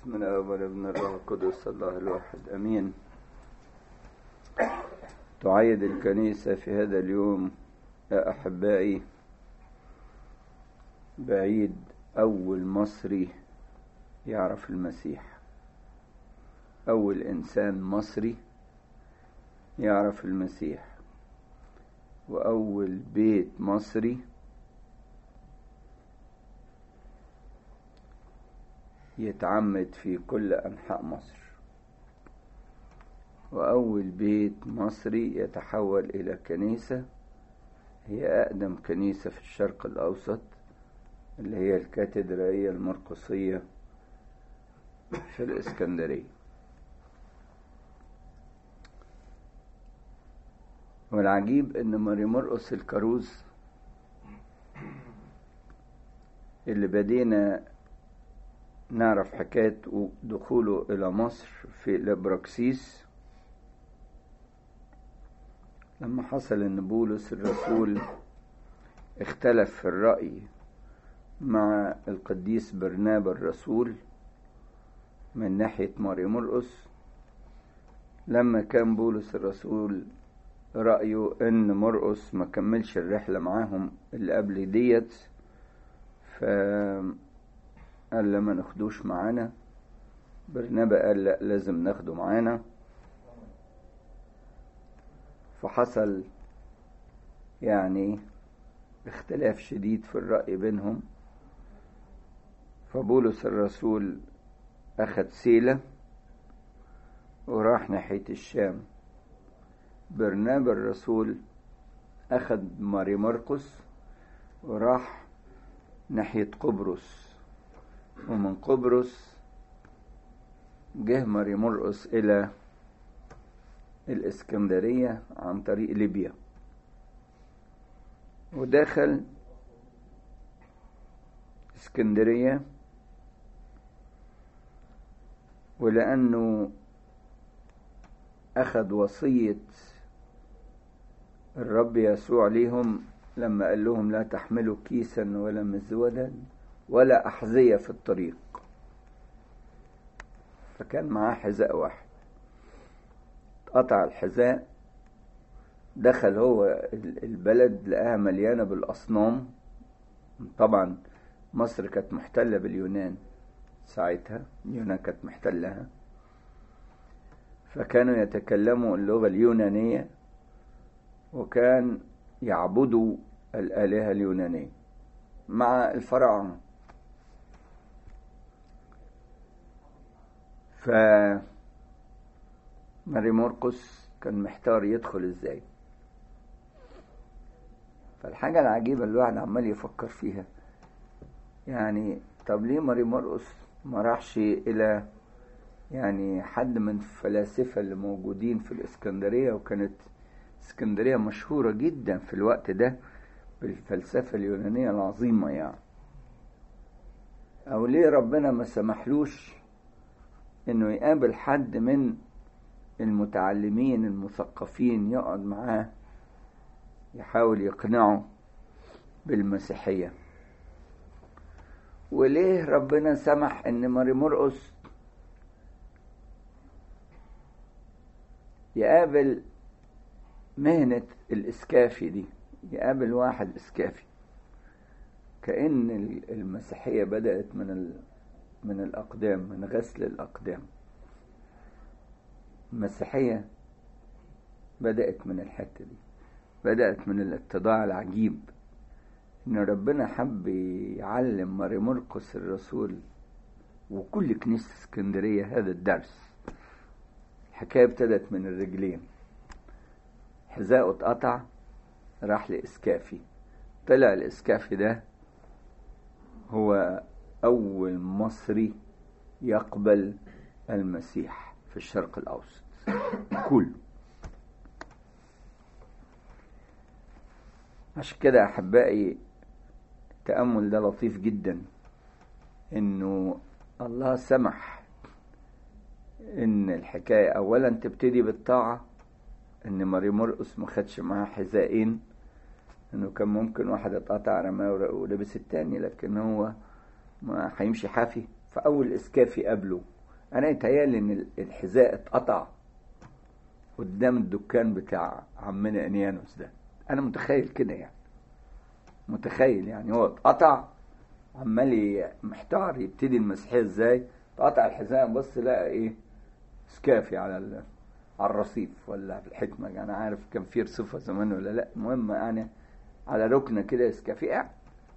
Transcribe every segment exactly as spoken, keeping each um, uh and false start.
بسم الله والابن الروح القدس الله الواحد امين. تعيد الكنيسة في هذا اليوم يا احبائي بعيد اول مصري يعرف المسيح، اول انسان مصري يعرف المسيح، واول بيت مصري يتعمد في كل أنحاء مصر، وأول بيت مصري يتحول إلى كنيسة هي أقدم كنيسة في الشرق الأوسط، اللي هي الكاتدرائية المرقسية في الإسكندرية. والعجيب إن ماري مرقس الكاروز اللي بدينا نعرف حكاية دخوله إلى مصر في الإبراكسيس لما حصل إن بولس الرسول اختلف في الرأي مع القديس برنابا الرسول من ناحية ماري مرقس. لما كان بولس الرسول رأيه إن مرقس ما كملش الرحلة معاهم اللي قبل ديت، ف قال لما ناخدوش معانا. برنابا قال لا لازم ناخده معانا، فحصل يعني اختلاف شديد في الرأي بينهم. فبولس الرسول أخد سيلة وراح ناحية الشام، برنابا الرسول أخد ماري مرقس وراح ناحية قبرص، ومن قبرص جه ماري مرقس إلى الإسكندرية عن طريق ليبيا، ودخل اسكندرية. ولأنه أخذ وصية الرب يسوع ليهم لما قال لهم لا تحملوا كيسا ولا مزودا ولا أحذية في الطريق، فكان معاه حذاء واحد. قطع الحذاء، دخل هو البلد لقاها مليانة بالأصنام. طبعا مصر كانت محتلة باليونان ساعتها، اليونان كانت محتلها، فكانوا يتكلموا اللغة اليونانية وكان يعبدوا الآلهة اليونانية مع الفراعنة. فماري مرقس كان محتار يدخل ازاي. فالحاجة العجيبة اللي الواحد عمال يفكر فيها، يعني طب ليه ماري مرقس ما راحش إلى يعني حد من الفلاسفة اللي موجودين في الإسكندرية، وكانت اسكندرية مشهورة جدا في الوقت ده بالفلسفة اليونانية العظيمة يعني. أو ليه ربنا ما سمحلوش إنه يقابل حد من المتعلمين المثقفين يقعد معاه يحاول يقنعه بالمسيحية؟ وليه ربنا سمح إن ماري مرقس يقابل مهنة الإسكافي دي، يقابل واحد إسكافي؟ كأن المسيحية بدأت من ال... من الأقدام، من غسل الأقدام. المسيحية بدأت من الحتة دي، بدأت من الاتضاع العجيب إن ربنا حب يعلم ماري مرقس الرسول وكل كنيسة اسكندرية هذا الدرس. الحكاية ابتدت من الرجلين، حذاءه اتقطع راح لإسكافي، طلع الإسكافي ده هو أول مصري يقبل المسيح في الشرق الأوسط كله. عشان كده أحبائي التأمل ده لطيف جدا، إنه الله سمح إن الحكاية أولا تبتدي بالطاعة، إن ماري مرقس ما خدش معاه حذائين، إنه كان ممكن واحد اتقطع رماه ولبس التاني، لكن هو ما هيمشي حافي. فأول إسكافي قبله أنا يتهيألي إن الحذاء اتقطع قدام الدكان بتاع عمنا انيانوس ده. أنا متخيل كده يعني، متخيل يعني هو اتقطع عمال محتار يبتدي المسيحية ازاي. قطع الحزام بص لقى ايه؟ سكافي على على الرصيف ولا في الحكمة يعني. أنا عارف كان في رصيفة زمان ولا لا، المهم يعني على ركنة كده سكافي قاعد.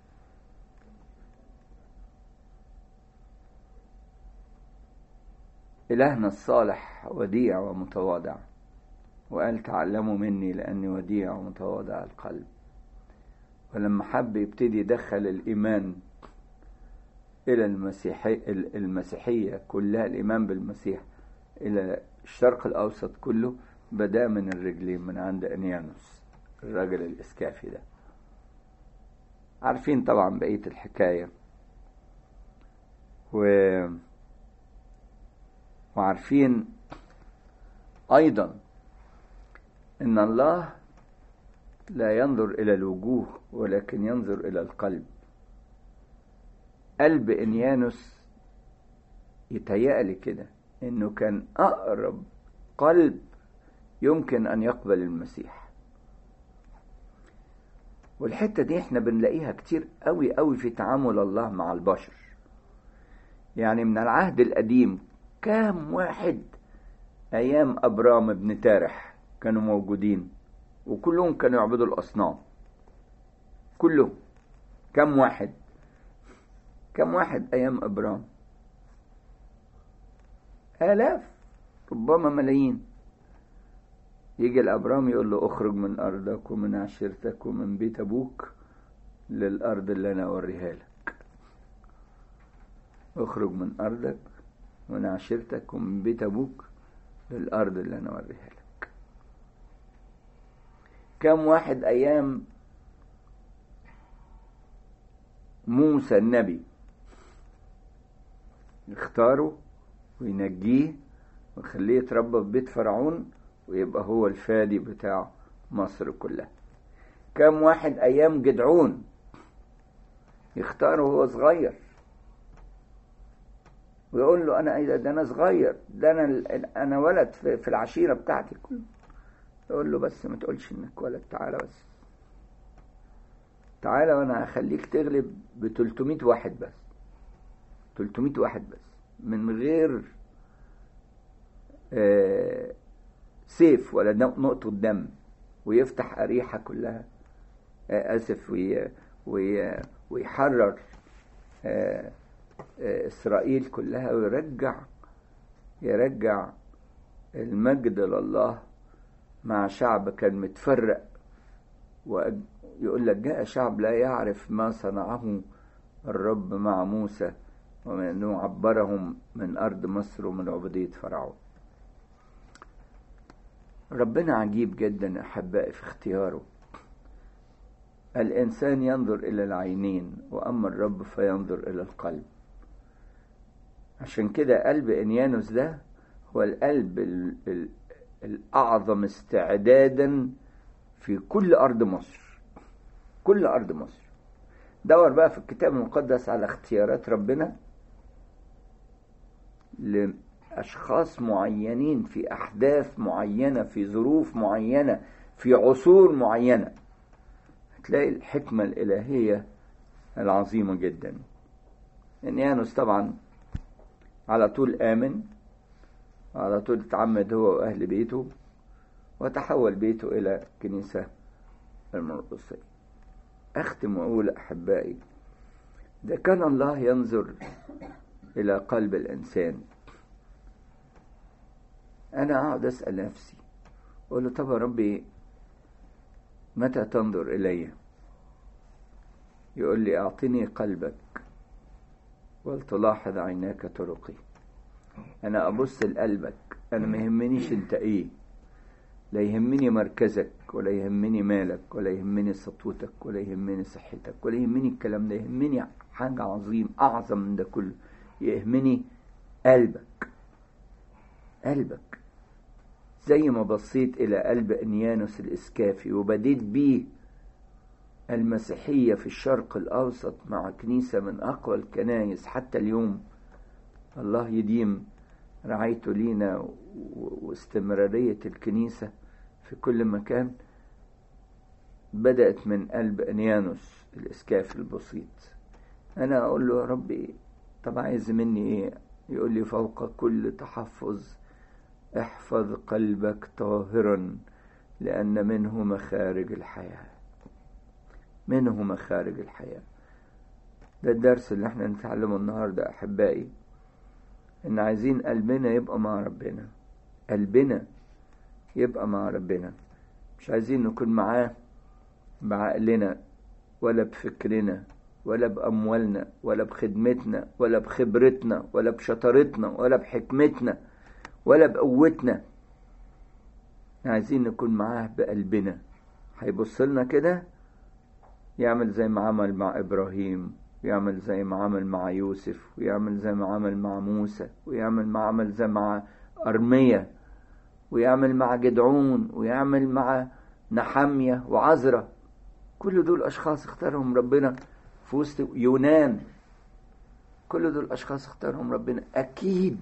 إلهنا الصالح وديع ومتواضع، وقال تعلموا مني لأني وديع ومتواضع القلب. ولما حب يبتدي يدخل الإيمان إلى المسيحية المسيحية كلها، الإيمان بالمسيح إلى الشرق الأوسط كله، بدأ من الرجلين من عند أنيانوس الراجل الإسكافي ده. عارفين طبعا بقية الحكاية، و... وعارفين أيضا إن الله لا ينظر إلى الوجوه ولكن ينظر إلى القلب. قلب إنيانوس يتهيألي كده إنه كان أقرب قلب يمكن أن يقبل المسيح. والحتة دي احنا بنلاقيها كتير قوي قوي في تعامل الله مع البشر. يعني من العهد القديم كام واحد أيام أبرام ابن تارح كانوا موجودين وكلهم كانوا يعبدوا الأصنام، كلهم. كم واحد كم واحد أيام أبرام؟ آلاف، ربما ملايين. يجي الأبرام يقول له اخرج من أرضك ومن عشيرتك ومن بيت أبوك للأرض اللي أنا أوريها لك. اخرج من أرضك ومن عشيرتك ومن بيت أبوك للأرض اللي أنا أوريها لك. كم واحد أيام موسى النبي يختاره وينجيه ويخليه يتربى في بيت فرعون ويبقى هو الفادي بتاع مصر كلها. كم واحد أيام جدعون يختاره وهو صغير ويقول له أنا ده أنا صغير، ده أنا أنا ولد في العشيرة بتاعتي كله. يقول له بس ما تقولش إنك ولد، تعالى بس، تعالى وأنا هخليك تغلب بتلتمية واحد بس، تلتمية واحد بس من غير آه سيف ولا نقطة دم، ويفتح أريحة كلها، آه أسف وي وي ويحرر آه آه إسرائيل كلها، ويرجع يرجع المجد لله مع شعب كان متفرق. ويقول لك جاء شعب لا يعرف ما صنعه الرب مع موسى وأنه عبرهم من أرض مصر ومن عبودية فرعون. ربنا عجيب جدا أحبائي في اختياره. الإنسان ينظر إلى العينين وأما الرب فينظر إلى القلب. عشان كده قلب إنيانوس ده هو القلب الأعظم استعدادا في كل أرض مصر، كل أرض مصر. دور بقى في الكتاب المقدس على اختيارات ربنا لأشخاص معينين في أحداث معينة في ظروف معينة في عصور معينة، هتلاقي الحكمة الإلهية العظيمة جدا. إنيانوس طبعا على طول آمن، على طول اتعمد هو وأهل بيته، وتحول بيته إلى كنيسة المرقسية. أختم وأقول أحبائي، ده كان الله ينظر إلى قلب الإنسان. أنا أقعد أسأل نفسي أقول له طب يا ربي متى تنظر إلي؟ يقول لي أعطني قلبك ولتلاحظ عيناك طرقي. أنا أبص لقلبك، أنا ما يهمنيش أنت إيه، لا يهمني مركزك ولا يهمني مالك ولا يهمني سطوتك ولا يهمني صحتك ولا يهمني الكلام ده. يهمني حاجة عظيم أعظم من ده كله، يهمني قلبك. قلبك زي ما بصيت إلى قلب إنيانوس الإسكافي وبديت بيه المسيحية في الشرق الأوسط مع كنيسة من أقوى الكنائس حتى اليوم. الله يديم رعايته لينا واستمرارية الكنيسة في كل مكان بدأت من قلب أنيانوس الإسكاف البسيط. أنا أقول له يا ربي طب عايز مني إيه؟ يقول لي فوق كل تحفظ احفظ قلبك طاهرا لأن منه مخارج الحياة. منه مخارج الحياة. ده الدرس اللي احنا نتعلمه النهاردة أحبائي، إن عايزين قلبنا يبقى مع ربنا. قلبنا يبقى مع ربنا، مش عايزين نكون معاه بعقلنا ولا بفكرنا ولا بأموالنا ولا بخدمتنا ولا بخبرتنا ولا بشطارتنا ولا بحكمتنا ولا بقوتنا. عايزين نكون معاه بقلبنا. هيبص لنا كده يعمل زي ما عمل مع إبراهيم، ويعمل زي ما عمل مع يوسف، ويعمل زي ما عمل مع موسى، ويعمل ما عمل زي مع أرمية، ويعمل مع جدعون، ويعمل مع نحمية وعزرة. كل دول أشخاص اختارهم ربنا في وسط يونان. كل دول أشخاص اختارهم ربنا. أكيد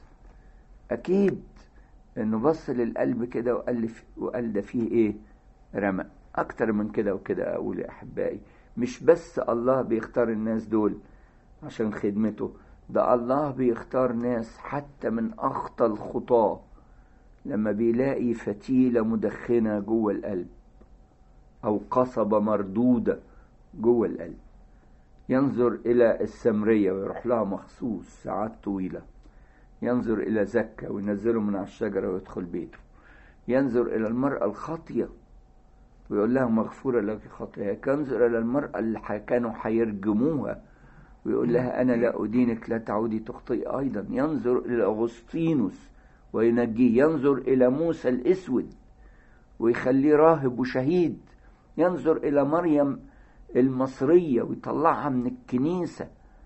أكيد إنه بص للقلب كده وقال وقال ده فيه إيه؟ رمى. أكتر من كده وكده أقول يا أحبائي، مش بس الله بيختار الناس دول عشان خدمته، ده الله بيختار ناس حتى من أخطى الخطاة لما بيلاقي فتيلة مدخنة جوه القلب أو قصبة مردودة جوه القلب، ينظر إلى السمرية ويروح لها مخصوص ساعات طويلة، ينظر إلى زكا وينزله من على الشجرة ويدخل بيته، ينظر إلى المرأة الخاطية ويقول لها مغفورة لك خطاياك، ينظر إلى المرأة اللي كانوا حيرجموها ويقول لها أنا لا أدينك لا تعودي تخطئي أيضا، ينظر إلى أغسطينوس وينجيه، ينظر إلى موسى الأسود ويخليه راهب وشهيد، ينظر إلى مريم المصرية ويطلعها من الكنيسة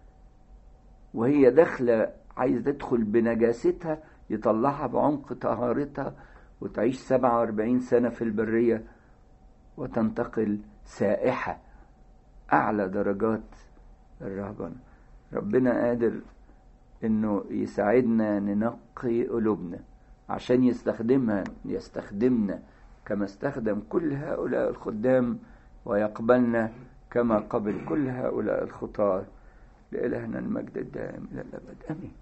وهي داخلة عايز تدخل بنجاستها، يطلعها بعمق طهارتها وتعيش سبعة واربعين سنة في البرية وتنتقل سائحة أعلى درجات الرهبنة. ربنا قادر إنه يساعدنا ننقي قلوبنا عشان يستخدمها يستخدمنا كما استخدم كل هؤلاء الخدام، ويقبلنا كما قبل كل هؤلاء الخطاة. لإلهنا المجد الدائم إلى الأبد آمين.